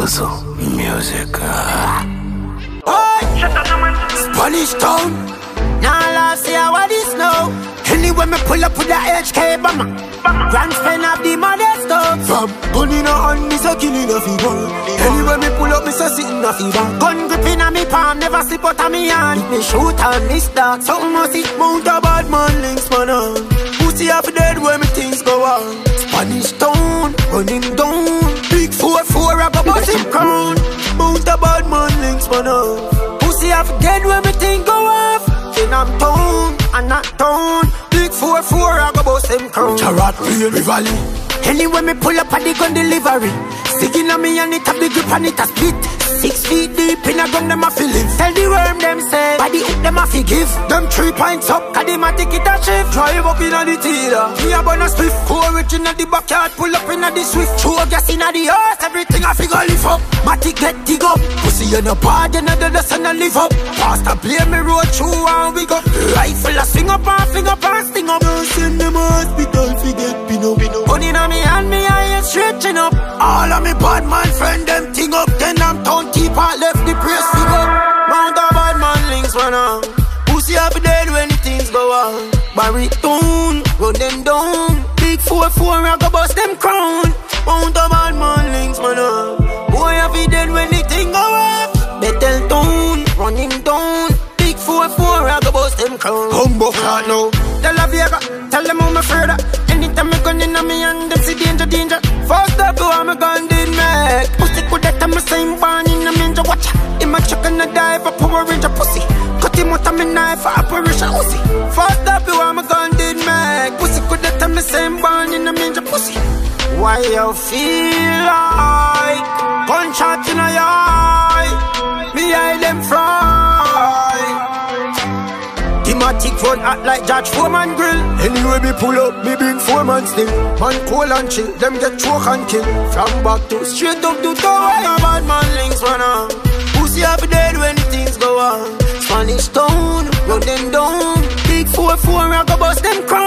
Zuzu music. Spanish town. Now last year what is now? Anyway me pull up with the HK Bama. Grand spend of the modest from gun in a hand, me so killing a fever. Anyway me pull up, me so sitting a fever. Gun gripping on me palm, never slip out of me hand. If me shoot and miss that, something must it mount a bad man links man on. Pussy half dead when me things go on. Spanish town, running down. Big 4-4, I go bust him crown. Mount a bad man links man on. Pussy half dead when me things go off. Then I'm town, and not town. Big 4-4, I go bust him crown. Charat, real Valley. Anyway me pull up at the gun delivery. Sticking on me and it have the grip and it a split. 6 feet deep in a gun them a feeling. Tell the worm them say, body hook them a fi give. Them 3 points up, cause them a take it a shift. Drive up in a the theater, me a burn a spliff. Courage in a the backyard, pull up in a the swift. Throw gas in a the earth, everything a figure lift up. Matic get dig up, pussy in a bad and a the sun a live up. Pastor play me road through and we go. Rifle a swing up and sting up. Send them a hospital, forget pin up. Money in a me hand, me eye stretching up. All of me bad man friend them thing up. Then I'm town keeper left the press figure. Mount a bad man links run on. Pussy happy dead when the things go on. Barry tune, run them down. Big 4-4 I go bust them crown. Mount a bad man links run on. Boy happy dead when the thing go off. Betel tune, run him down. Big 4-4 I go bust them crown. Humbo can't know. Tell a Vega, tell them how me further. Anytime me gun in a me and them see danger, danger. First up, go on me gun did make. Pussy could that time me same born in a ninja. Watch him a chuck and a dive for Power Ranger pussy. Cut him out of me knife for Operation Uzi. First up, go on me gun did make. Pussy could that time me same born in a ninja pussy. Why you feel like gunshot in a eye? Me eye them fry. Matic run act like Judge Foreman grill. Anyway me pull up, me bring 4 man still. Man cool and chill, them get choke and kill. From back to straight up to toe. A bad man links run on. Pussy happy dead when the things go on. Spanish town, run them down. Big 4-4 I go bust them crown.